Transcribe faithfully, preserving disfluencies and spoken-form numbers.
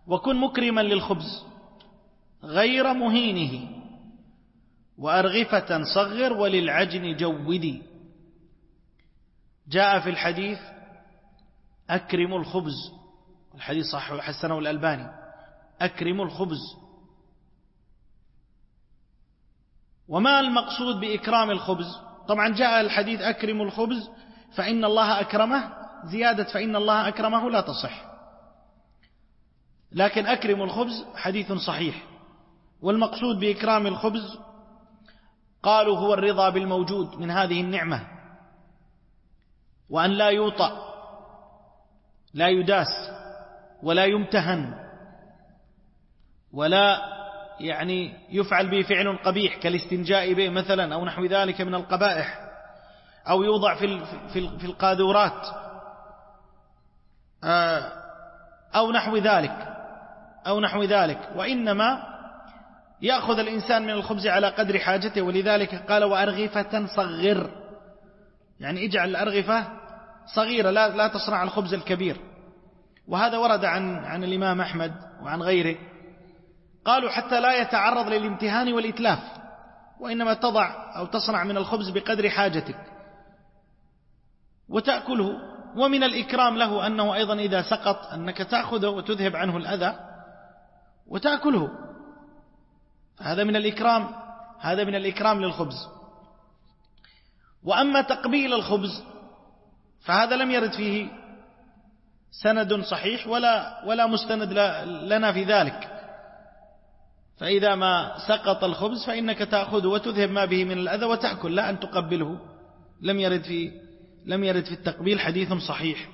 وكن مكرما للخبز غير مهينه، وأرغفة صغر وللعجن جودي. جاء في الحديث أكرم الخبز، الحديث صح حسنه الألباني، أكرم الخبز. وما المقصود بإكرام الخبز؟ طبعا جاء الحديث أكرم الخبز فإن الله أكرمه، زيادة فإن الله أكرمه لا تصح، لكن أكرم الخبز حديث صحيح. والمقصود بإكرام الخبز قالوا هو الرضا بالموجود من هذه النعمة، وأن لا يوطأ، لا يداس ولا يمتهن، ولا يعني يفعل به فعل قبيح كالاستنجاء به مثلا أو نحو ذلك من القبائح، أو يوضع في في القاذورات أو نحو ذلك أو نحو ذلك وإنما يأخذ الإنسان من الخبز على قدر حاجته. ولذلك قال وأرغفة صغر، يعني اجعل الأرغفة صغيرة، لا لا تصنع الخبز الكبير. وهذا ورد عن عن الإمام أحمد وعن غيره، قالوا حتى لا يتعرض للامتهان والإتلاف، وإنما تضع أو تصنع من الخبز بقدر حاجتك وتأكله. ومن الإكرام له أنه أيضا إذا سقط أنك تأخذه وتذهب عنه الأذى وتأكله، هذا من الإكرام، هذا من الإكرام للخبز. وأما تقبيل الخبز فهذا لم يرد فيه سند صحيح ولا ولا مستند لنا في ذلك. فإذا ما سقط الخبز فإنك تأخذه وتذهب ما به من الأذى وتأكل، لا أن تقبله. لم يرد في لم يرد في التقبيل حديث صحيح.